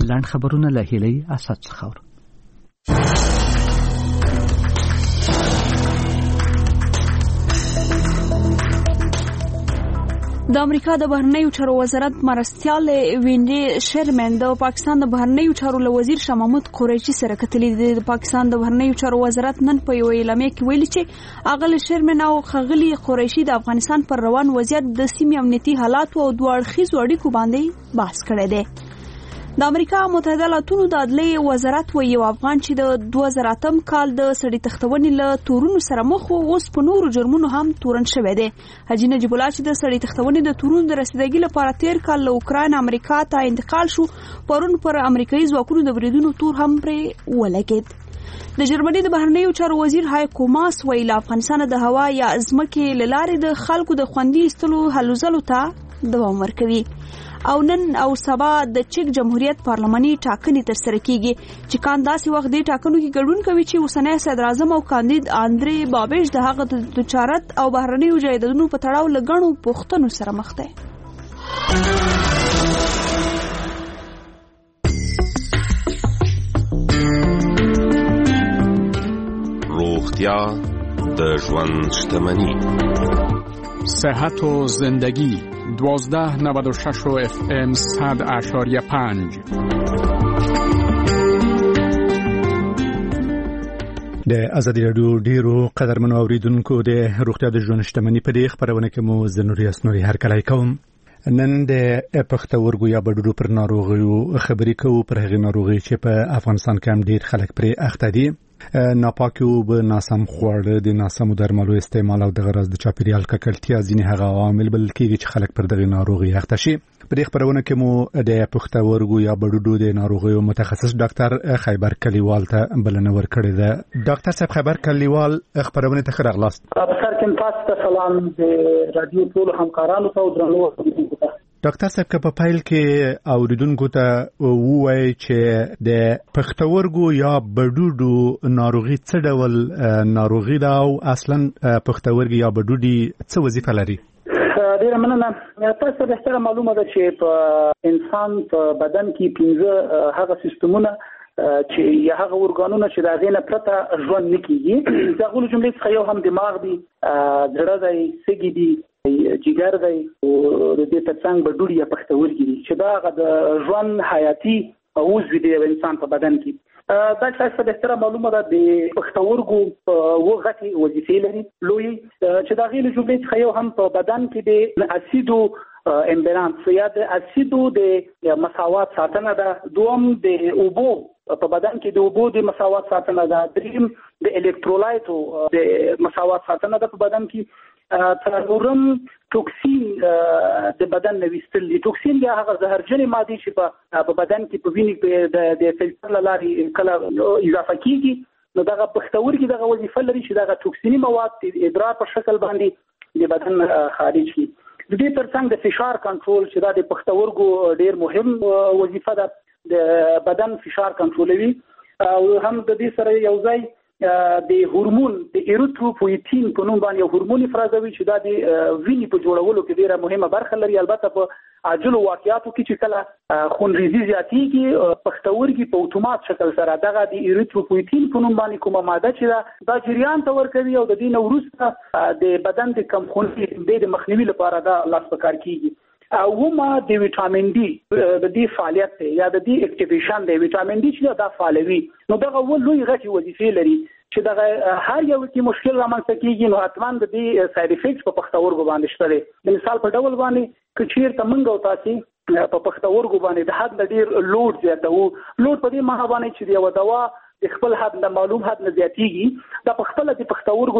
لاند خبرونه له هیلې اسد څخه. د امریکا د بهرنیو چارو وزارت مرستیال وینډي شرمن د پاکستان د بهرنیو چارو وزیر شاه محمود قریشي سره کتلې. د پاکستان د بهرنیو چارو وزارت نن په یو اعلامیه کې ویلي چې اغل شرمن او خغلی قریشي د افغانستان پر روان وضعیت د سیمې امنیتي حالات او دوه اړخیزو اړیکو باندې بحث کړی دی. د امریکا متحده ایالاتونو د عدلیې وزارت وایي یو افغان چې د 2008 کال د سړي تختونې له تورونو سره مخ وو اوس په نورو جرمونو هم تورن شوی دی. حاجی نجیب الله چې د سړي تختونې د تورونو د رسیدګۍ لپاره تیر کال له اوکراین امریکا ته انتقال شو، پرون پر امریکایي ځواکونو د بریدونو تور هم پرې ولګید. د جرمني د بهرنیو چارو وزیر هایکو ماس وایي له افغانستان د هوا یا ځمکې له لارې د خلکو د خوندي ایستلو هلو ځلو ته دوام ورکوي. او نن او سبا د چک جمهوریت پارلماني ټاکنې ترسره کیږي چې کان داسې وخت دی ټاکنو کې ګډون کوي چې اوسنی صدر اعظم او کاندید آندري بابیش د هغه د تجارت او بهرنیو جایدادونو په تړاو لګڼو پوښتنو سره مخ دی. روغتیا د ژوند شتمني. صحت و زندگی 1296 FM 100.5. د ازادي رادیو ډیرو قدرمنو اوریدونکو د روغتیا د ژوند شتمني په دې خبرونه کې مو زنوري اسنوري هرکلی کوم. نن د پښتورګو یا بډوډو پر ناروغیو خبرې کوو، پر هغې ناروغۍ چې په افغانستان کې هم ډیر خلک پرې اخته دي. ناپاکي اوبه، ناسم خواړه، د ناسمو درملو استعمال او د غرض د چاپیریال ککړتیا ځینې هغه عوامل بلل کېږي چې خلک پر دغې ناروغۍ اخته شي. په دې خبرونه کې مو د پښتورګو یا بډوډو د ناروغیو متخصص ډاکټر خیبر کلیوال ته بلنه ورکړې ده. ډاکټر صاحب خیبر کلیوال خبرونه ته ښه راغلاست. بخیر کوم، تاسو ته سلام د رادیو ټول همکارانو ته او درنو اوریدونکو ته. ډاکټر صاحب که په پیل کې اوریدونکو ته ووایي چې د پښتورګو یا بډوډو ناروغي څه ډول ناروغي ده او اصلا پښتورګي یا بډوډي څه وظیفه لري؟ ډیره مننه. تاسو به ستاسو معلومه ده چې په انسان په بدن کې 15 هغه سیستمونه چې یا هغه ورګانونه چې دا غینه پرته ژوند نکېږي. دا غوړو جملې څخه یو هم دماغ دی، زړه دی، سږي دی، جګر دی او د دې ترڅنګ بډوډي یا پښتورګي دي چې دا د ژوند حیاتي عضو دی د انسان په بدن کې. دا تاسو به ستاسو معلومه ده د پښتورګو وغټي وظیفې لري لوی چې دا غیر جملې څخه یو هم په بدن کې د اسیدو امبالانس یا د اسیدو د مساوات ساتنه ده، دوم د اوبو په بدن کې د اوبو د مساوات ساتنه ده، دریم د الکترولایتو د مساوات ساتنه ده په بدن کې، څلورم توکسین د بدن نویستل دي. توکسین یا هغه زهرجنې مادې چې په بدن کې په وینې کې د فلټر لارې کله اضافه کیږي، نو دغه پښتورګي دغه وظیفه لري چې دغه توکسینی مواد د ادرار په شکل باندې د بدن خارج کړي. د دې ترڅنګ د فشار کنټرول چې دا د پښتورګو ډیر مهم وظیفه ده، د بدن فشار کنټرولوي. او هم د دې سره یو ځای د هورمون د ایریتروپویتین په نوم باندې یو هورمون افرازوي چې دا د وینې په جوړولو کې ډیره مهمه برخه لري. البته په عاجلو واقعاتو کې چې کله خونریزي زیاتېږي، پښتورګي په اتومات شکل سره دغه د ایریتروپویتین په نوم باندې کومه ماده چې دا جریان ته ورکوي او د دې نه وروسته د بدن د کمخونۍ د مخنیوي لپاره دا لاس په کار کیږي. او هم د ویټامین ډي د دې فعالیت ته یا د دې اکټیویشن د ویټامین ډي چې دا فعالوي، نو دغه لوی غټي وظیفې لري چې دغه هر یو کې مشکل رامنځته کیږي، نو حتما د دې ساید افیکټس په پښتورګو باندې شته دي. د مثال په ډول باندې کچیر تمنګ او تاسي په پښتورګو باندې د حد ډیر لوډ زیاتو، لوډ په دې معنی باندې چې یو دوا د خپل حد نه معلوم حد نه زیاتېږي، دا په خپل د پښتورګو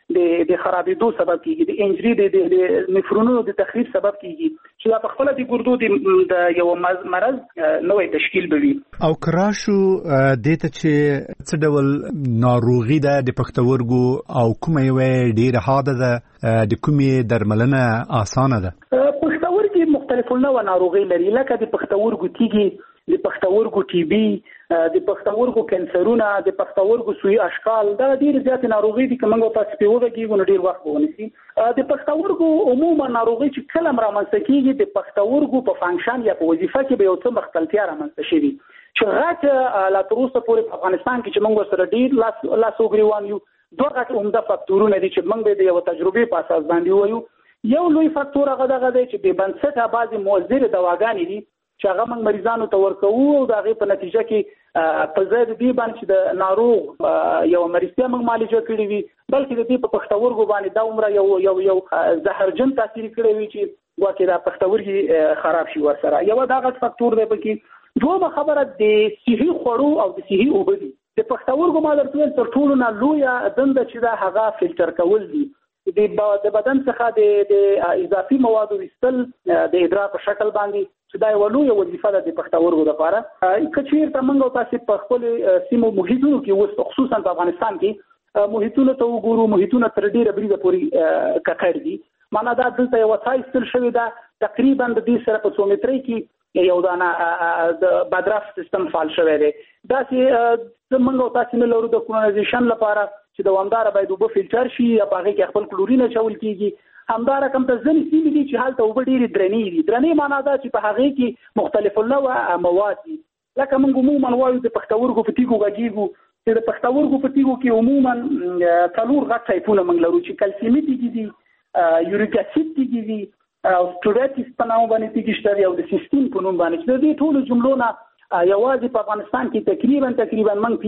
د خرابېدو سبب کیږي، د انجری د نفرونونو د تخریب سبب کیږي چې دا په خپل د ګردو د یو مرض نوې تشکیل بوي. او کراشو دته چې څه ډول ناروغي ده د پښتورګو او کومه یو ډیره حاده ده، د کومې درملنه اسانه ده؟ پښتورګي مختلف نوع ناروغي لري، لکه د پښتورګو تیږي د پښتورګو ټي بي، د پښتورګو کانسرونه، د پښتورګو سوی اشکال، دا ډېر زیات ناروغي دي چې موږ تاسو په وګه کې ونه ډېر وخت ونیسي. د پښتورګو عموما ناروغي چې کله رامنځته کیږي د پښتورګو په فنکشن یا په وظیفه کې به یو څه مختلفیت رامنځته شي چې غټ لا تر اوسه پورې په افغانستان کې چې موږ سره ډېر لاس وګریوان یو دوه غټ عمده فاکتورونه دي چې موږ د یو تجربې په اساس باندې وایو. یو لوی فاکتور هغه دغه دی چې د بنسټه بعضې مؤثر دواګانې دي چې هغه موږ مریضانو ته ورکوو او د هغې په نتیجه کې په ځای د دې باندې چې د ناروغ یو مریضتیا موږ معالجه کړې وي بلکې د دې په پښتورګو باندې دا عمره یو زهرجن تاثیر کړی وي چې ګواکې دا پښتورګي خراب شي ورسره. یو دا غټ فاکتور دی پکې. دویمه خبره د صحي خوړو او د صحي اوبه دي. د پښتورګو ما درته ویل تر ټولو نه لویه دنده چې دا هغه فلټر کول دي د بدن څخه د اضافي موادو ویستل د ادرار په شکل باندې چې دا یو لویه وظیفه ده د پښتورګو لپاره. که چېرته موږ تاسو په خپل سیمو محیطونو کې اوس خصوصا په افغانستان کې محیطونو ته وګورو، محیطونه تر ډېره بریده پورې ککړ دي. معنا دا دلته یو وسایل شوی ده تقریبا د دې سره په 100 مترۍ کې یو دانه د بدرف سیستم فعال شوی دی. داسې موږ تاسو نه لرو د کلونایزیشن لپاره چې دوامدار باید وبو فلټر شي یا په هغه کې خپل کلورین اچول کیږي. همدارنګه کوم ته ځنې سیمې دي چې هلته اوبه ډېرې درنې دي. درنې معنا دا چې په هغې کې مختلف النوع مواد دي. لکه موږ عموما وایو د پښتورګو په تیږو غږیږو چې د پښتورګو په تیږو کې عموما 4 غټ ټایپونه موږ لرو چې کلسیمي تیږې دي، یوریک اسید تیږې دي او سټوریټس په نوم باندې تیږې شته او د سیستین په نوم باندې. د دې ټولو جملو نه یوازې په افغانستان کې تقریبا موږ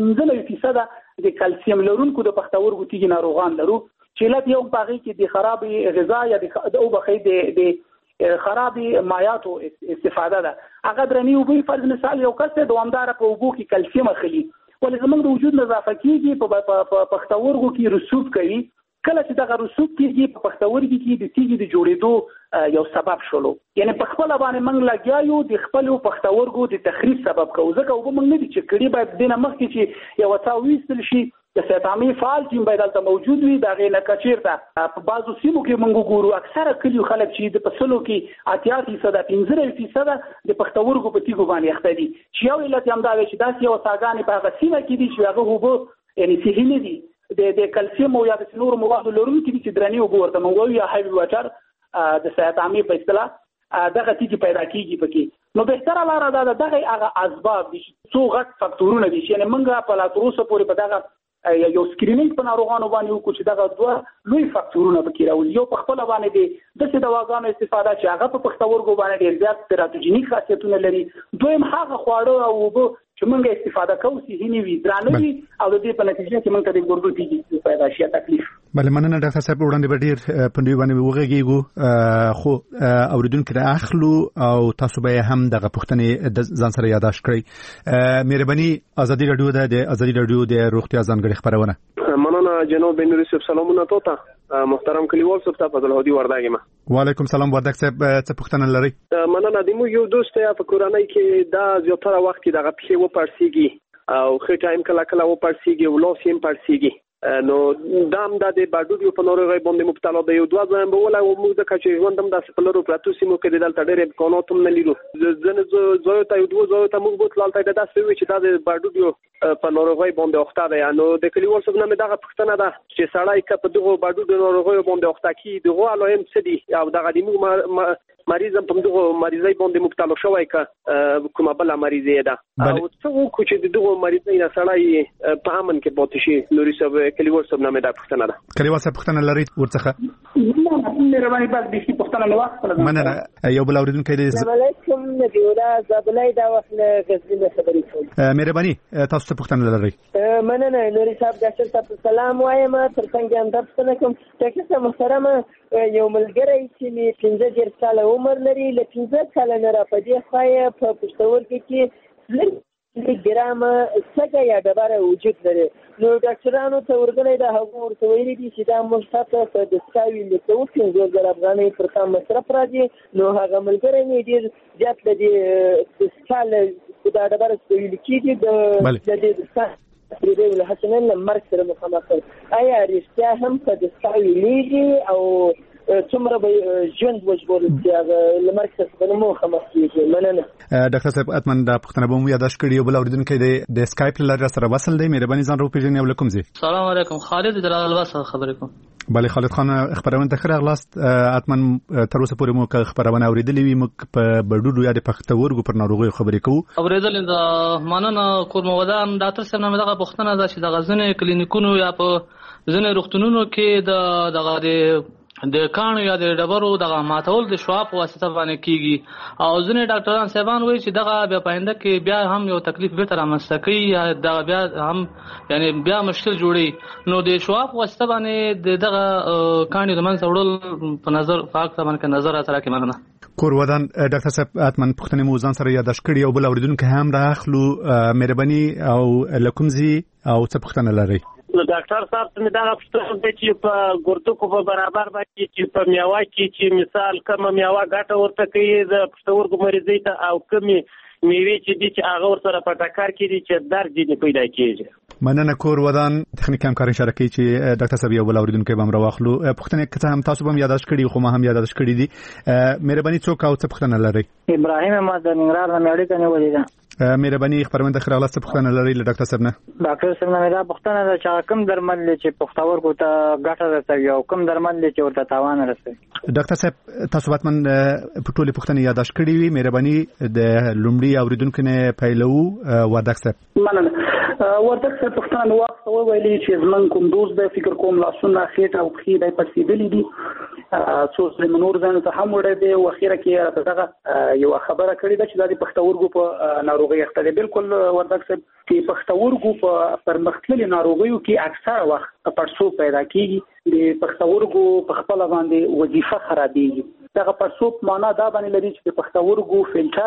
15% د کلسیم لرونکو د پښتورګو تیږې ناروغان لرو چې علت یو په هغې کې د خراب غذا یا د اوبخې د خراب مایاتو استفاده ده. هغه درنې اوبه فرض مثال یو کس دوامداره په اوبو کې کلسیم اخلي ولې زموږ د وجود اضافه کېږي په پښتورګو کې رسوب کوي. کله چې دغه رسوب کېږي په پښتورګي کې د تیږې د جوړېدو یو سبب شولو، یعنی په خپل باندې موږ لګیا یو د خپل پښتورګو د تخریب سبب کوو. ځکه اوبه موږ نه دي چې کړي باید دینه مخکې چې یو څه ویستل شي د سیتامي فعال ټیم باید دلته موجود وي. د هغې نه که چېرته په بعضو سیمو کې موږ ګورو اکثره کلیو خلک چې د فصلو کې 80% 15% د پښتورګو په تیږو باندې اخته دي چې یو علت یې همدا دی چې داسې یو څاګانې په هغه سیمه کې دي چې هغه اوبه یعنی صحي نه دي د کلسیم او یا د نورو موادو لرونکي دي چې درنې اوبه ورته موږ وایو یا هیوي واټر د سیتامي په اصطلاح دغه تیږې پیدا کېږي پکې. نو بهتره لاره دا ده دغه هغه اسباب دي څو غټ فاکتورونه دي چې یعنې موږ په لا تر اوسه پورې په دغه یو سکرینینګ په ناروغانو باندې وکړو چې دغه دوه لوی فاکتورونه پکې راولي. یو په خپله باندې د داسې دواګانو استفاده چې هغه په پښتورګو باندې ډېر زیات تیراتوجینیک خاصیتونه لري. دویم هغه خواړه او اوبه چې موږ استفاده کوو صحي نه وي، درانه وي او د دې په نتیجه کې موږ ته د ګردو تیږې پیدا شي تکلیف. بله مننه ډاکټر صاحب. وړاندې به ډېر په دوی باندې وغږېږو خو اورېدونکي رااخلو او تاسو به هم دغه پوښتنې ځان سره یادداشت کړئ. مهرباني ازادي راډیو ده د ازادي راډیو د روغتیا ځانګړې خپرونه. مننه جناب نوري صاحب، سلامونه ته محترم کلیوال صاحب ته فضل هادي وردګ ما. وعلیکم سلام وردګ صاحب، څه پوښتنه لرئ؟ مننه. د مو یو دوست په کورنۍ کې دا زیاتره وخت کې دغه پښې وپړسیږي او خې ټایم کله کله وپړسیږي او لاس یې پړسیږي. نو دام د باډوډیو په ناروغۍ باندې مبتلا دی. یو دوه ځم به ولا موږ د کچې ژوندم داسې په لرو پراتو سیمو کې دلته ډېر امکانات هم نه لرو. ځنه زوی ته یو دوه زوی ته موږ بوتلال ته داسې وي چې دا د باډوډیو په ناروغۍ باندې اخته دی. نو د کلیوال څخه نه دغه پوښتنه ده چې سړی که په دغه باډوډیو ناروغۍ باندې اخته کی دغه علائم څه دي او دغه د موږ مریض په دغه مریضۍ باندې مبتلا شوی که کومه بل مریضي ده او څه وکړو چې دغه مریضۍ نه سړی په امن کې پاتې شي. نوري صاحب کلیوال صاحب نه مې دا پوښتنه ده. کلیوال صاحب پوښتنه لرئ ورڅخه؟ مهرباني بس به پوښتنه مې واخله. مننه. یو بل اورېدونکی دی. السلام علیکم نبیولا زابلای دا وخت له غزنی خبرې کوم. مهرباني تاسو څه پوښتنه لرئ؟ مننه نوري صاحب، ډاکټر صاحب سلام وایم. ترڅنګ هم دا پوښتنه کوم ډاکټر صاحب محترمه، یو ملګری چې مې 15 کاله عمر لري له 15 کاله نه را په دې خوا یې په پښتورګي کې ګرامه سږه یا ډبره وجود لري. نو ډاکټرانو ته ورغلی دا هغه ورته ویلي دي چې دا موږ تاسو په دستکاوي لیکو 50,000 افغانۍ پر کال مصرف راځي. نو هغه ملګری مې ډېر زیات له دې دستکال دا ډبره چې ویل کېږي د دې دستکال پرېدې له حسنن له مرګ سره مخامخ. آیا رښتیا هم په دستکاوي لیږي او څومره به ژوند وژغورل چې هغه له مرګ څخه نه مخامخ کېږي. مننه. ډاکټر صاحب اتمن دا پوښتنه به مو یاداش کړی او بل اوریدونکو د سکایپ لاره سره وصل دی. مهرباني ځان راوپېژنئ او له کوم ځای؟ السلام علیکم، خالد جلال الواسه خبرې کوم. بله خالد خان، خبرونه ته ښه راغلاست. اتمن تر اوسه پورې مو که خبرونه اورېدلې وي موږ په بډوډو یا د پښتورګو پر ناروغیو خبرې کوو. اورېدلې ده. مننه کورمودان ډاکټر صاحب نه دغه پوښتنه ده چې دغه ځینې کلینیکونو یا په ځینې روغتونونو کې د کانو یا د ډبرو دغه ماتول د شواب واسطه باندې کیږي او ځینې ډاکټران صاحبان وایي چې دغه بیا پاینده کې بیا هم یو تکلیف به تر رامنځته کوي یا دغه بیا هم یعنی بیا مشکل جوړي. نو د شواب واسطه باندې دغه کانو د منځ وړل په نظر فاکت باندې نظر سره کې مننه. کور ودان ډاکټر صاحب اتمن پوښتنه مو ځان سره یاداش کړی او بل اوریدونکو هم راخلو. مهرباني او لکمزي او څه پوښتنه لري؟ ډاکټر صاحب څنګه دا پوښتنه چې په ګردو په برابر باندې چې په میوه کې چې مثال کوم میوه ګټه ورته کوي د پښتورګو مریضۍ ته او کومي میوه چې دي چې هغه ورسره په ټکر کې دي چې درد دې پیدا کیږي. مننه کور ودان تخنیک همکار اشاره کوي چې ډاکټر صاحب یو بل اوریدونکو به هم راوخلو. پوښتنه که هم تاسو به یاداش کړی خو ما هم یاداش کړی دي. مهرباني څوک او څه پوښتنه لري؟ ابراهیم ما د ننګرهار نه اړیکه نیولې ده. مهرباني خبرونه ته خلاص پوښتنه لري له ډاکټر صاحب نه؟ ډاکټر صاحب نه دا پوښتنه ده چې کوم درمل چې پښتورګو ته ګټه رسوي او کوم درمل چې ورته تاوان رسوي. ډاکټر صاحب تاسو واتمن په ټولې پوښتنې یاداش کړې وي. مهرباني د لومړي اوریدونکو نه پیلو وردک صاحب. مننه. وردک صاحب پوښتنه نو وخت ویلي چې زمون کوم دوز د فکر کوم لاسونه خېټه او پښې د پرسیدلې دي څو سلمنور ځان ته هم وړي دي او اخیره کې دغه یو خبره کړې ده چې د پښتورګو په ناروغي اخته دي. بالکل وردک صاحب چې پښتورګو په پرمختللي ناروغیو کې اکثر وخت پړسوب پیدا کیږي. د پښتورګو په خپل باندې وظیفه خرابېږي. دغه پړسوب معنا دا باندې لري چې د پښتورګو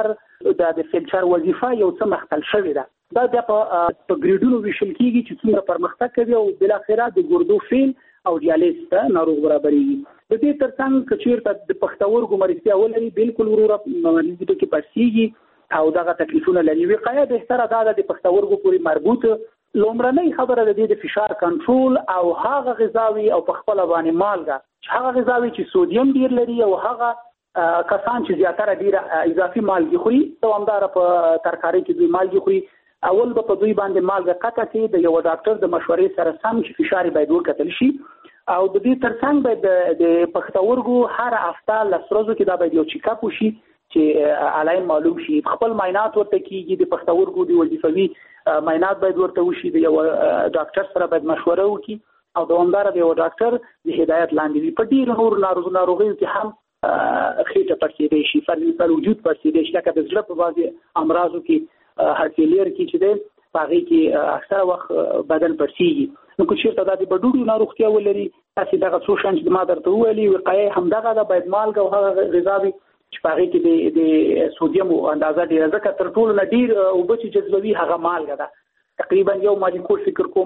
فلټر د فلټر وظیفه یو څه مختل شوې ده. دا په ګریډونو ویشل کیږي چې څنګه پرمختګ کوي او بل اخره د ګردو فیل او دیالیز ته ناروغ برابرېږي. د دې ترڅنګ کچیرته د پښتورګو مرستیا ولري بالکل وروره مریض کې پړسیږي او دغه تکلیفونه لري. وقایه بهتره ده د پښتورګو پورې مربوط لومړنۍ خبره د فشار کنټرول او هغه غذاوي او په خپل باندې مالګه چې هغه غذاوي چې سودیم ډیر لري او هغه کسان چې زیاتره ډیر اضافي مالګه خوري دوامدار په ترکاري کې دوی مالګه خوري اول به په دوی باندې مالګه قطع کړي د یو ډاکټر د مشورې سره سم چې فشار باید ورکتل شي او د دې ترڅنګ باید د پښتورګو هر هفته لسرزو کې دا باید یو چیک اپ وشي چې علایم معلوم شي. خپل معاینات ورته کیږي د پښتورګو د وظیفوي معاینات باید ورته وشي. د یو ډاکټر سره باید مشوره وکړي او دوامدار د یو ډاکټر د هدایت لاندې وي. په ډیر نور ناروغیو کې هم خېټه پړسېدای شي، پر وجود پړسېدای شي، لکه د زړه په بعضې امراضو کې هارت فیلیر کې چې دی په هغې کې اکثره وخت بدن پړسېږي. نو که چېرته دا د بډوډو ناروغتیا ولري تاسې دغه څو شیان چې ما درته وویلي وقایه همدغه ده. باید مالګه او هغه غذاوي چې په هغې کې د سودیم اندازه ډېره ځکه تر ټولو نه ډېر اوبه چې جذبوي هغه مالګه ده. تقریبا یو مالیکول فکر کوم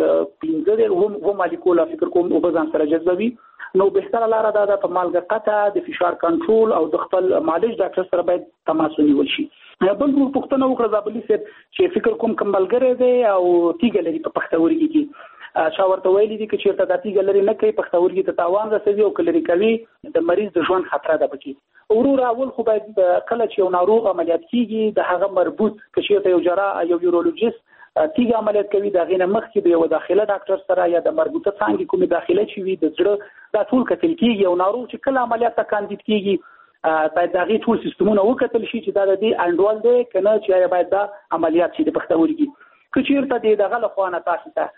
چې 15 مالیکول فکر کوم اوبه ځان سره جذبوي. نو بهتره لاره دا ده په مالګه قطع د فشار کنټرول او د خپل معالج ډاکټر سره باید تماس ونیول شي. بل نور پوښتنه وکړه زابلي صاحب چې فکر کوم ملګری دی او تیږه لري په پښتورګي کې چا ورته ویلي دي چې چېرته دا تیږه لري نه کوي پښتورګي ته تاوان رسوي او که لرې کوي د مریض د ژوند خطره ده پکې. وروره اول خو باید کله چې یو ناروغ عملیات کیږي د هغه مربوط که چېرته یو جراح یو یورولوژیست تیږه عملیات کوي د هغې نه مخکې د یو داخله ډاکټر سره یا د مربوطه څانګې کومې داخله چې وي د زړه دا ټول کتل کیږي. یو ناروغ چې کله عملیات ته کاندید کیږي باید د هغې ټول سیستمونه وکتل شي چې دا د دې انډول دی که نه چې آیا باید دا عملیات شي د پښتورګي. که چېرته د دغه له خوا نه تاسو ته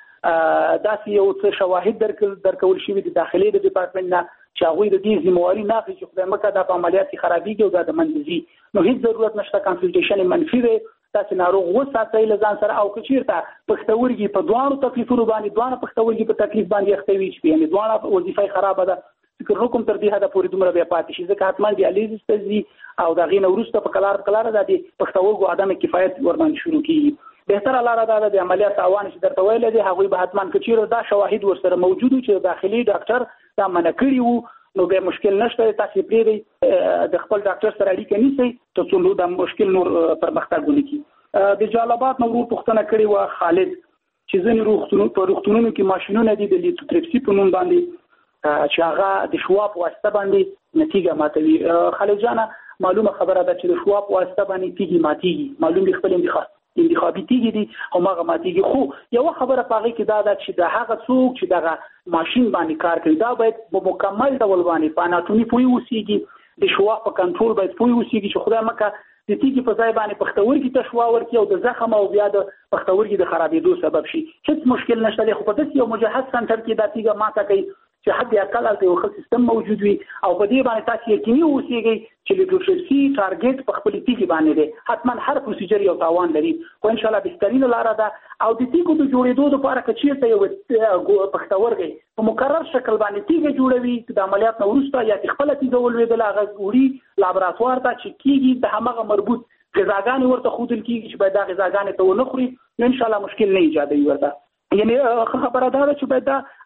داسې یو څه شواهد درکول شوي د داخلي د ډپارټمنټ نه چې هغوی د دې ذمهواري نه اخلي چې خدای مکړه دا په عملیات کې خرابېږي او دا د منځه ځي نو هېڅ ضرورت نشته. کنسلټیشن منفي دی تاسې ناروغ وساتئ له ځان سره او که چېرته پښتورګي په دواړو تکلیفونو باندې دواړه پښتورګي په تکلیف باندې اخته وي چې یعنې دواړه وظیفه یې خرابه ده فکر وکړم تر دې حده پورې دومره بیا پاتې شي ځکه حتما دیالیزس ته ځي او د هغې نه وروسته په کلاره دا د پښتورګو عدم کفایت ورباندې شروع کېږي. بهتره لاره دا ده د عملیات تاوان چې درته ویلی دی هغوی به حتما که چېرې دا شواهد ورسره موجود وي چې داخلي ډاکټر دا منع کړي وو نو بیا مشکل نشته. تاسې پرېږدئ د خپل ډاکټر سره اړیکه نیسئ تر څو دا مشکل نور پرمختګ ونه کړي. د جلال آباد نه ورور پوښتنه کړې وه خالد چې ځینې په روغتونونو کې ماشینونه دي د لیتوتریپسي په نوم باندې چې هغه د شوا په واسطه باندې نتیجه ماتوي. خالد جان معلومه خبره ده چې د شوا په واسطه باندې تیږي ماتيږي، معلوم دي خپل انتخابي تیږي دي او هغه ماتيږي. خو یو خبره پاغي کې دا ده چې د هغه څوک چې دغه ماشين باندې کار کوي دا باید په مکمل ډول باندې په اناتومي پوي وسیږي، د شوا په کنټرول باید پوي وسیږي چې خدای مکه د تیږي په ځای باندې پښتورګي ته شوا ورکړي او د زخم او بیا د پښتورګي د خرابېدو سبب شي. هیڅ مشکل نشته، خو په داسې یو مجهز سنټر کې دا تیږه ماته کوي چې حد اقل هلته یو ښه سیستم موجود وي او په دې باندې تاسو یقیني اوسئ چې لیټوټریپسي ټارګټ په خپل تیږي باندې دی. حتما هر پروسیجر یو تاوان لري، خو ان شاء الله بهترینه لاره ده او د تیږو د جوړېدو لپاره که چیرته یو پښتورګي په مکرر شکل باندې تیږه جوړوي د عملیات نه وروسته یا خپل تیږه ولوېدل هغه وړي لابراتوار ته چې کیږي د همغه مربوط غذاګانې ورته ښودل کیږي چې باید دا غذاګانې ته ونه خوري، ان شاء الله مشکل نه ایجادوي ورته. یعنی خبره دا ده چې باید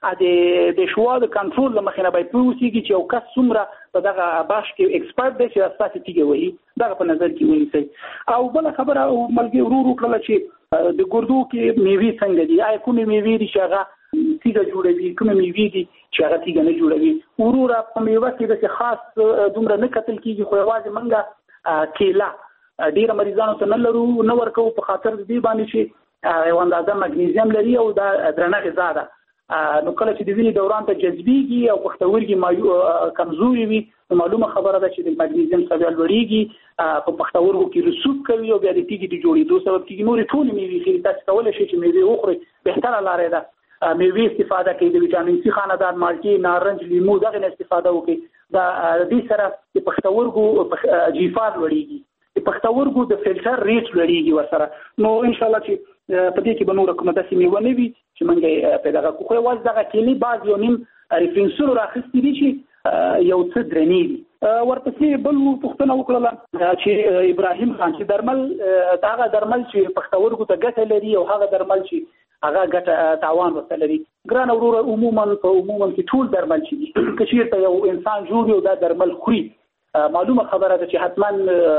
دا د شوا د کنټرول لمخې نه باید وسیږي چې یو کس څومره په دغه باش کې ایکسپرت دی چې تاسو تیږه وایي دغه په نظر کې ونیسئ. او بل خبره او ملګری ورو کړل چې د ګردو کې میوې څنګه دي، آیا کومې میوې دي چې هغه تیږه جوړوي، کومې میوې دي چې هغه تیږه نه جوړوي. ورو په میوه کې د خاص دومره نه کتل کیږي، خو یوازې منګه کیلا ډیر مریضانو ته نه لرو نه ورکو په خاطر دې باندې چې یو اندازه مګنیزیم لري او دا درنه غذا ده. نو کله چې د وینې دوران ته جذبېږي او پښتورګي کمزوري وي نو معلومه خبره ده چې د مګنیزیم سطح لوړېږي، په پښتورګو کې رسوب کوي او بیا د تیږې د جوړېدو سبب کېږي. نورې ټولې میوې خېري تاسو کولی شئ چې میوې وخورئ، بهتره لاره ده. میوې استفاده کوي، د ویټامین سي خاندان مالټې، نارنج، لیمو دغه نه استفاده وکړي. دا دې سره د پښتورګو جیفا لوړېږي، د پښتورګو د فلټر ریټ لوړېږي ورسره. نو ان شاء الله چې په دې کې به نور کومه داسې میوه نه وي چې موږ په دغه خو یوازې دغه کلي بعض یو نیم ریفرنسونه راخیستي دي چې یو څه درنې دي. ورپسې بل پوښتنه وکړله چې ابراهیم خان چې درمل هغه درمل چې پښتورګو ته ګټه لري او هغه درمل چې هغه ګټه تاوان ورته لري. ګران وروره عموما کې ټول درمل چې دي که چېرته یو انسان جوړ او دا درمل خوري معلومه خبره ده چې حتما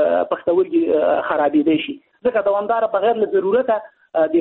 پښتورګي خرابېدی شي، ځکه دوامداره بغیر له ضرورته د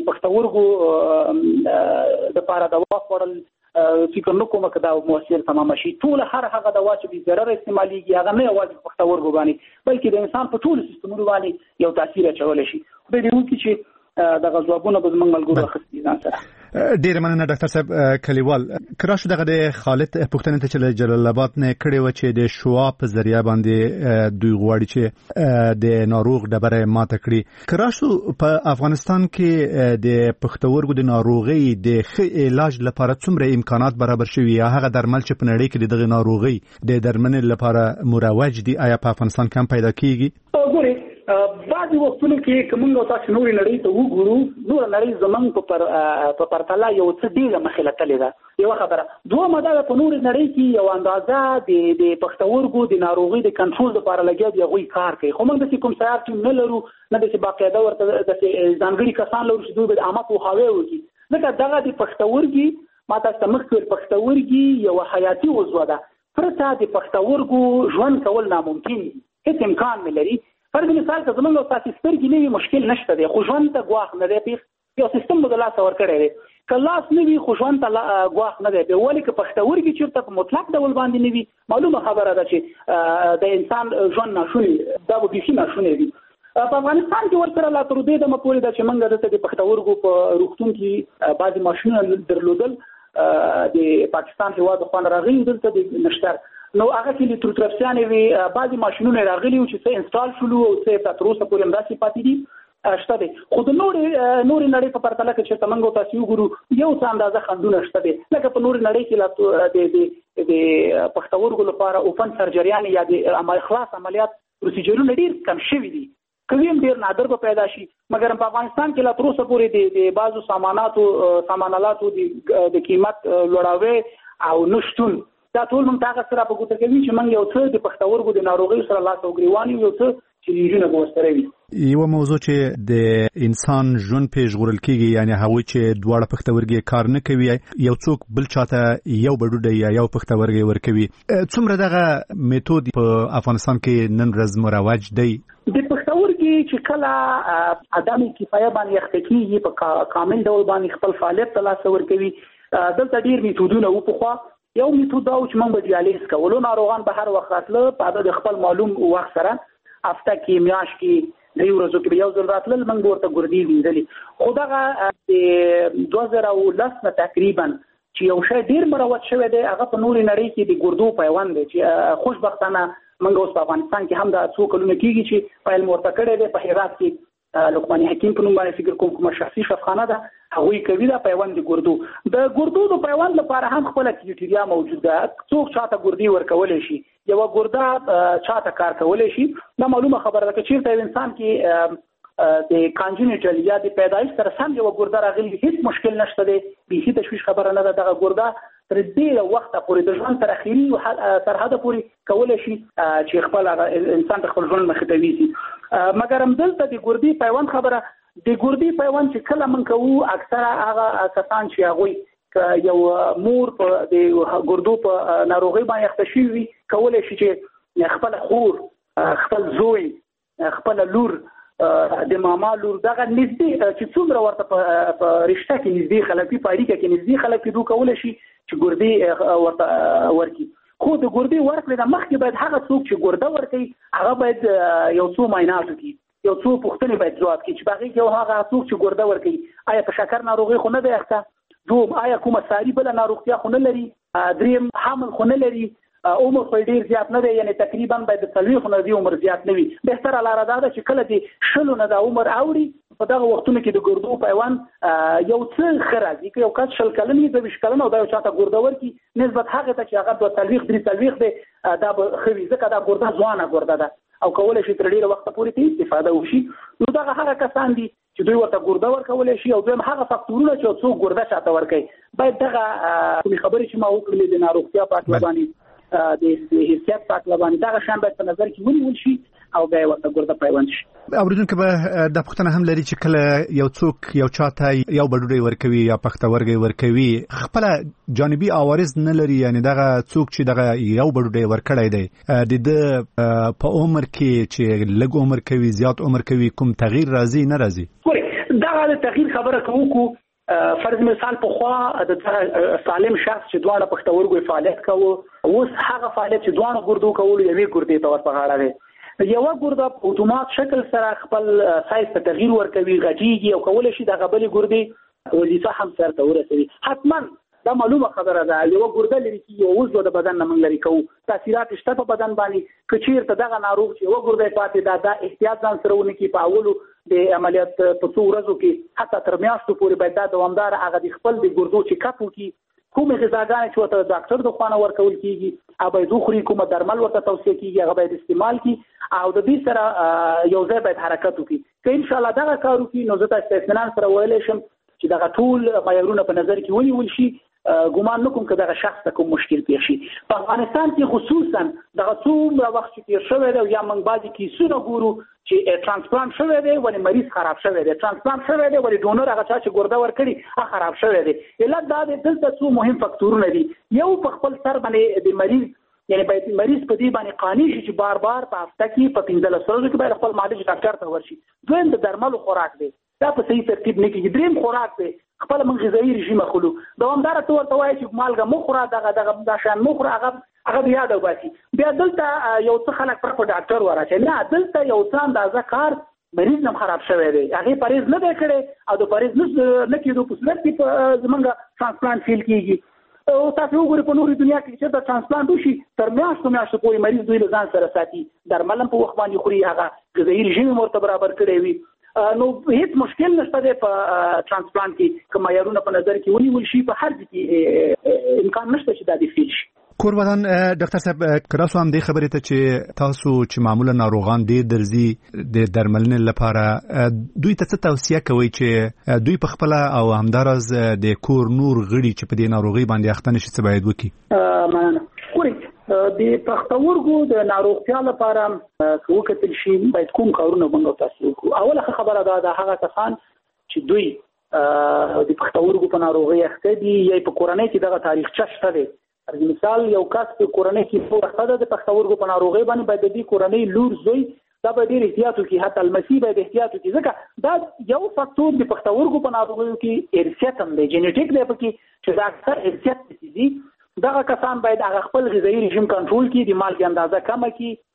پښتورګو د لپاره دوا خوړل فکر نه کوم چې دا مؤثر تمام شي. ټول هر هغه دوا چې به ضرر استعماليږي هغه نه یوازې پښتورګو باندې بلکې د انسان په ټول سیستمونو باندې یو تاثیر اچولی شي. خو به دې وکړي چې دغه ځوابونه به زموږ ملګرو اخیستي ځان سره. ډیر مننه ډاکټر صاحب کلیوال. کراش دغه د خالد پوښتنه ته چې جلال آباد نه کړي و چې د شوا په ذریعہ باندې دوی غواړي چې د ناروغ ډبره ماته کړي. کراش په افغانستان کې د پښتورګو د ناروغي د ښه علاج لپاره څومره امکانات برابر شوي یا هغه درمل چې په نړۍ کې دغه ناروغي د درملنې لپاره مروج دي آیا په افغانستان کې هم پیدا کیږي؟ ګوري بعضی وختونو کې کومه تاسو نورې نړۍ ته وګورو، نور نړۍ زمونږ په پرتله یو څه ډیره مخه لتلې ده. یو خبره دوه ماده په نور نړۍ کې یو اندازه د پښتورګو د ناروغي د کنټرول لپاره لګیا دی غوي کار کوي، خو موږ د کوم سیار ټیم نه لرو، نه د باقاعده ورته د ځانګړي کسان لرو چې دوی د عامه پوهاوی وکړي. ځکه دغه د پښتورګي ماته تمخکل پښتورګي یو حیاتي عضو ده، پرته د پښتورګو ژوند کول ناممکن دي، هیڅ امکان نه لري. فرض مثال که زمونږ او تاسو سترګې نه وي مشکل نشته دی، خو ژوند ته ګواښ نه دی، پیښ یو سیستم به د لاسه ورکړی دی. که لاس نه وي خو ژوند ته ګواښ نه دی، ولې که پښتورګي چېرته په مطلق ډول باندې نه وي معلومه خبره ده چې د انسان ژوند ناشونی دا به بیخي ناشونی وي. په افغانستان کې ورسره لا تر دې دمه پورې ده چې موږ دلته د پښتورګو په روغتون کې بعضې ماشینونه درلودل، د پاکستان هېواد خوا نه راغلي دلته د نشتر، نو هغه کې لیټروټرپسیانې وي، بعضې ماشینونه راغلي وو چې څه انسټال شولو او څه تر اوسه پورې همداسې پاتې دي شته دي. خو د نورې نړۍ په پرتله کې چې موږ تاسو وګورو یو څه اندازه خنډونه شته دي، لکه په نورې نړۍ کې د پښتورګو لپاره اوپن سرجریانې یا د خلاص عملیات پروسیجرونه ډېر کم شوي دي، کوي هم ډېر نادر به پیدا شي. مګر په افغانستان کې لا تر اوسه پورې د بعضو سامانالاتو د قیمت لوړاوی او نشتون دا ټول موږ هغه سره په ګوته کوي چې موږ یو څه د پښتورګو د ناروغۍ سره لاس او ګریوان یو څه چیلنجونه به ورسره وي. یو موضوع چې د انسان ژوند پې ژغورل کېږي، یعنې هغوی چې دواړه پښتورګي کار نه کوي، یو څوک بل چاته یو بډوډی یا یو پښتورګی ورکوي. څومره دغه میتود په افغانستان کې نن ورځ مروج دی؟ د پښتورګي چې کله عدم کفایه باندې اخته کېږي په کامل ډول باندې خپل فعالیت ته لاس ورکوي، دلته ډېر میتودونه وو پخوا یو میتود دا چې موږ به دیالیز کولو، ناروغان به هر وخت راتله په د خپل معلوم وخت سره هفته کې میاشت کې 3 ورځو کې یو ځل راتلل، موږ ورته ګردې وینځلې. خو دغه د 2010 نه تقریبا چې یو شی ډیر مروج شوی دی، هغه په نوري نړۍ کې د ګردو پیوند دی چې خوشبختانه موږ اوس په افغانستان کې هم دا څو کلونه کېږي چې پیل ورته کړی دی. په هرات کې لقمان حکیم په نوم باندې فکر کوم کومه شخصي شفاخانه ده، هغوی کوي دا پیوند د ګردو. د ګردو د پیوند لپاره هم خپله کرایټیریا موجود ده. څوک چاته ګردې ورکولی شي، یوه ګرده چاته کار کولی شي. دا معلومه خبره ده که چېرته یو انسان کې د کانجنیټل یا د پیدایش سره سم یو ګرده راغلی، هیڅ مشکل نشته دی، بیخي تشویش خبره نه ده. دغه ګرده تر ډېره وخته پورې د ژوند تر اخري سرحده پورې کولی شي چې خپل انسان ته خپل ژوند مخې ته ویسي. مګر همدلته د ګردې پیوند خبره، د ګردې پیوند چې کله موږ کوو، اکثره هغه کسان چې هغوی یو مور په د ګردو په ناروغۍ باندې اخته شوي وي، کولی شي چې خپل خور، خپل زوی، خپل لور، د ماما لور، دغه نږدې چې څومره ورته په رشته کې نږدې خلک وي، په اړیکه کې نږدې خلک وي، دوی کولی شي چې ګردې ورته ورکړي. خو د ګردې ورکړې نه مخکې باید هغه څوک چې ګرده ورکوي هغه باید یو څو معاینات وکړي، یو څو پوښتنې باید ځواب کړي چې په هغې کې هغه څوک چې ګرده ورکوي آیا په شکر ناروغۍ خو نه دی اخته، دوم آیا کومه ساري بله ناروغتیا خو نه لري، دریم حمل خو نه لري، عمر خو ډیر زیات نه دی، یعنی تقریبا باید د 40 نه دی عمر زیات نه وي. بهتره لاره دا ده چې کله د 60 نه د عمر اوړي، په دغه وختونو کې د ګردو پیوند یو څه ښه راځي. که یو کس 20 کلن وي، 22 کلن او دا یو چاته ګرده ورکړي نسبت هغې ته چې هغه 42-43 دی، دا به ښه وي، ځکه دا ګرده ځوانه ګرده ده او کولی شي تر ډېره وخته پورې ته استفاده وشي. نو دغه هغه کسان دي چې دوی ورته ګرده ورکولی شي. او دویم هغه فاکتورونه چې څوک ګرده چاته ورکوي، باید دغه کومې خبرې چې ما وکړلې د ناروغتیا په هکله باندې، د حیثیت په هکله باندې، دغه شیان باید په نظر کې ونیول شي او بیا یې ورته ګرده پیوند شي. اورېدونکي به دا پوښتنه هم لري چې کله یو څوک یو چاته یو به ډوډۍ ورکوي یا پښتورګی ورکوي، خپله جانبي عوارض نه لري، یعنی دغه څوک چې دغه یو به ډوډۍ ورکړی دی د ده په عمر کې چې لږ عمر کوي، زیات عمر کوي، کوم تغییر راځي نه راځي؟ دغه د تغییر خبره کوو. فرض مثال په خوا د سالم شخص چې دواړه پښتورګو فعالیت کوو، اوس هغه فعالیت چې دواړه ګردو کولو یوې ګردې ته ور په غاړه دی. یوه ګرده په اتومات شکل سره خپل سایز ته تغییر ورکوي، غټیږي او کولی شي دغه بلې ګردې وظیفه هم سرته ورسوي. حتما دا معلومه خبره ده، یوه ګرده لرې کېږي، یو عضو د بدن نه موږ لرې کوو، تاثیرات شته په بدن باندې. که چېرته دغه ناروغ چې یوه ګرده پاتې ده، دا احتیاط ځان سره ونه کړي، په اولو د عملیات په څو ورځو کې حتی تر میاشتو پورې باید دا دوامداره هغه د خپل د ګردو چیک اپ وکړي، کومې غذاګانې چې ورته د ډاکټر د خوا نه ورکول کېږي هغه باید وخوري، کومه درمل ورته توصیه کېږي هغه باید استعمال کړي، او د دې سره یو ځای باید حرکت وکړي. که انشاءالله دغه کار وکړي، نو زه تاسو ته اطمینان سره ویلی شم چې دغه ټول معیارونه په نظر کې ونیول شي. ګمان نه کوم که دغه شخص ته کوم مشکل پیښ شي. په افغانستان کې خصوصا دغه څومره وخت چې تېر شوی دی، یا موږ بعضې کیسونه ګورو چې ټرانسپلانټ شوی دی ولې مریض خراب شوی دی، ټرانسپلانټ شوی دی ولې ډونر هغه چا چې ګرده ورکړي هغه خراب شوی دی. علت دا دی، دلته څو مهم فکتورونه دي. یو په خپل سر باندې د مریض، یعنی باید مریض په دې باندې قانع شي چې بار بار په هفته کې په 15 ورځو کې باید خپل معالج ډاکټر ته ورشي. دویم د درملو خوراک دی، دا په صحیح ترتیب نه کېږي. دریم خوراک دی، خپل موږ غذایي رژیم خلو دوامداره ته ورته وایي چې مالګه مه خوره، دغه دا شیان مه خوره، هغه بیا یاد وباسي. بیا دلته یو څه خلک پر ډاکټر ورچوي. نه، دلته یو څه اندازه کار مریض هم خراب شوی دی، هغې پرهیز نه دی کړی او د پرهیز نه کېدو په صورت کې زمونږ ټرانسپلانټ فیل کېږي. او تاسو وګورئ په نورې دنیا کې چې دا ټرانسپلانټ وشي تر میاشتو پورې مریض دوی له ځان سره ساتي، درمل هم په وخت باندې خوري، هغه غذایي رژیم هم ورته برابر کړی وي. نو هیڅ مشکل نشته دی په ټرانسپلانټ کې که معیارونه په نظر کې ونیول شي، په هر ځای کې امکان نشته چې دا دې فیل شي. کوربدان ډاکټر صاحب، کراسو هم دې خبرې ته چې تاسو چې معمولا ناروغان دې درځي د درملنې لپاره، دوی ته څه توصیه کوئ چې دوی په خپله او همداراز د کور نور غړي چې په دې ناروغۍ باندې اخته نشي څه باید وکړي؟ مننه. د پښتورګو د ناروغتیا لپاره که وکتل شي باید کوم کارونه موږ تاسو وکړو. اوله خبره دا ده، هغه کسان چې دوی د پښتورګو په ناروغۍ اخته دي یا په کورنۍ کې دغه تاریخچه شته دی، مثال یو کس په کورنۍ کې اخته ده د پښتورګو په ناروغۍ باندې، باید د دې کورنۍ لور زوی دا به ډېر احتیاط وکړي، حتی المسي باید احتیاط وکړي، ځکه دا یو فاکتور د پښتورګو په ناروغیو کې ارثیت هم دی، جینیټیک دی پکې چې دا اکثر ارثیت دي. دغه کسان باید هغه خپل غذایی رژیم کنټرول کړي، د مالګې اندازه کمه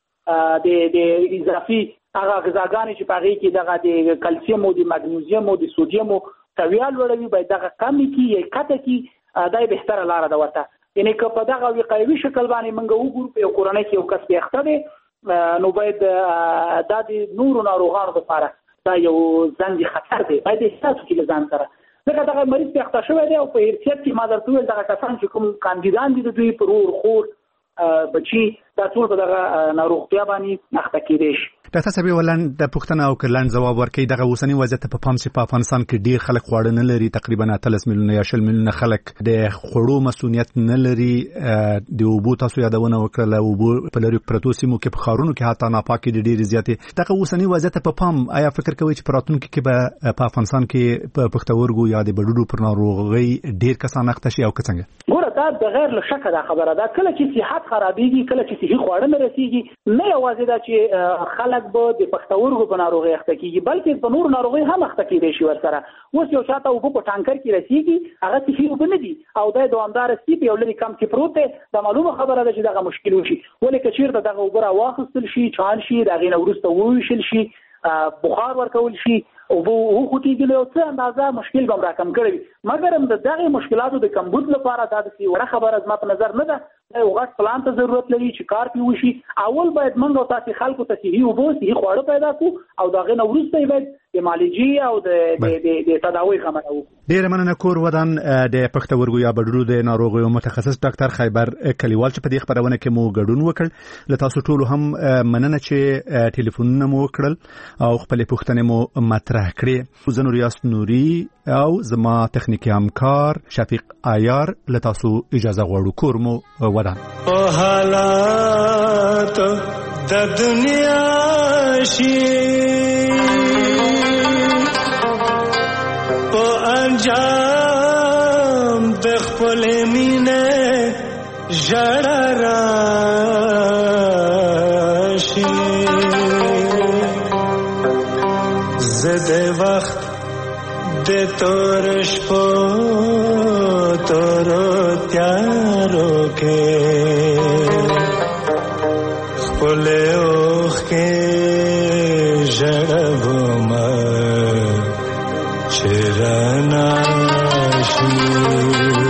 کړي، د اضافي هغه غذاګانې چې په هغې کې دغه د کلسیم او د مګنیزیم او د سودیم تویه لوړوي باید دغه کمې کړي یا کته کړي، دا یې بهتره لاره ده ورته. یعنې که په دغه وقایوي شکل باندې موږ وګورو په یو کورنۍ کې یو کس بې اخته دی نو باید دا د نورو ناروغانو لپاره دا یو زنګ خطر دی، باید احساس وکړي له ځان سره. ځکه دغه مریض بې اخته شوی دی او په ارثیت کې ما درته وویل دغه کسان چې کوم کاندیدان دي د دوی پرور خور بچي دا ټول په دغه ناروغتیا باندې اخته کېدی شي. ډاکټر صاحب ولن د پوښتنه او کلن جواب ورکړي دغه اوسنی وضعیت په پام چې په افغانستان کې ډیر خلک خواړه نه لري، تقریبا 13 میلیونه یا 10 میلیونه خلک د خوړو مسؤلیت نه لري. د اوبو تاسو یادونه وکړه، اوبو په لري پروتو سیمو کې په خارونو کې حتی ناپاکي ډیر زیاتې. دغه اوسنی وضعیت په پام آیا فکر کوي چې په راتلونکي کې به په افغانستان کې په پښتورګو یا د بډوډو پر ناروغۍ ډیر کسان اخته شي او که څنګه؟ ګوره دا بغیر له شکه دا خبره ده، کله چې صحت خرابېږي، کله چې صحي خواړه نه رسېږي، نه یوازې دا چې خلک به د پښتورګو په ناروغۍ اخته کېږي بلکې په نورو ناروغۍ هم اخته کېدی شي ورسره. اوس یو چاته اوبه په ټانکر کې رسېږي، هغه صحي اوبه نه دي او دا دوامداره سي په یو لرې کم کې پروت دی، دا معلومه خبره ده چې دغه مشکل وشي. ولې که چېرته دغه اوبه راواخیستل شي، چال شي، د هغې نه وروسته وویشل شي، بخار ورکول شي، اوبه وخوټېږي، یو څه اندازه مشکل به هم راکم کړی وي. مګر هم د دغې مشکلاتو د کمبود لپاره دا داسې وړه خبره زما په نظر نه ده. دا یو غټ پلان ته ضرورت لري چې کار پرې وشي. اول باید موږ او تاسې خلکو ته صحي اوبه، صحي خواړه پیدا کړو او د هغې نه وروسته یې باید د معالجې او د تداوۍ خبره وکړو. ډېره مننه. کور ودان د پښتورګو یا بډوډو د ناروغیو متخصص ډاکټر خیبر کلیوال چې په دې خبرونه کې مو ګډون وکړ. له تاسو ټولو هم مننه چې ټلیفونونه مو وکړل او خپلې پوښتنې مو مطرح کړې. زه نوریاس نوري او زما تخنیکي همکار شفیق عیار له تاسو اجازه غواړو. کور مو ودان. په حالات د دنیا شي په انجام د خپل مینه ژړا راشي زده وخت د تور شپو تور تیارو کې خپل اوخ کې ژړوم چرنا شي.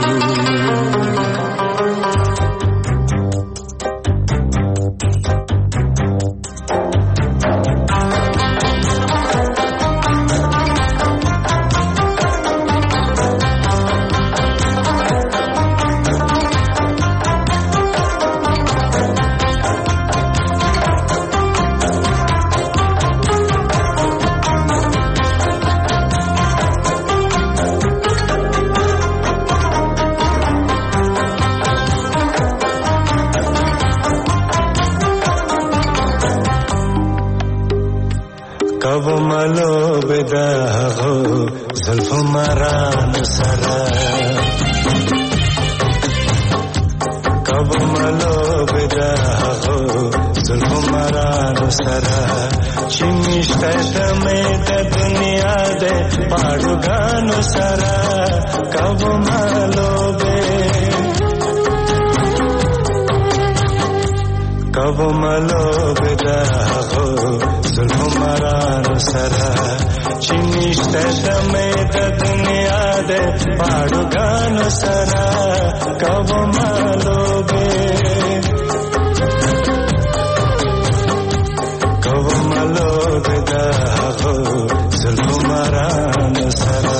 کب ملو بداغو زلف مران سرا کب ملو بداغو زلف مران سرا چمیشتا دمه د دنیا دے پاڑو گانو سرا کب ملو کب ملو بداغو زلف مران سرا چمیشتا دمه د دنیا دے پاڑو گانو سرا کب ملو کب ملو بداغو زلف مران سرا.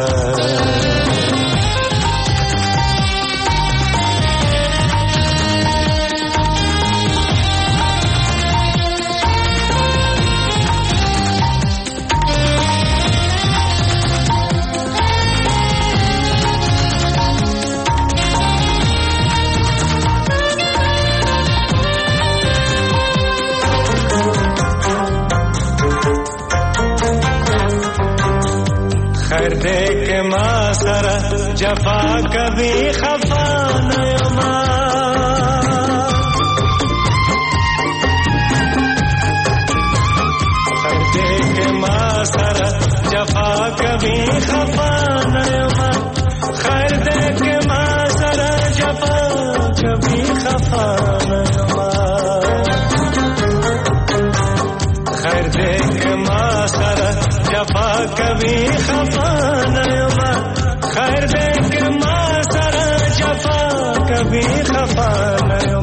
خیر دے کے ماں سرا جفا کبھی خفا نیما خیر دے کے ماں سرا جفا کبھی خفا نیما خیر دے کے ماں سرا جفا کبھی خفا نه یم خیر دې کې ما سره جفا کبھی خفا نه یم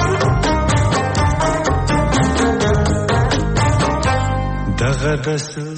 دغه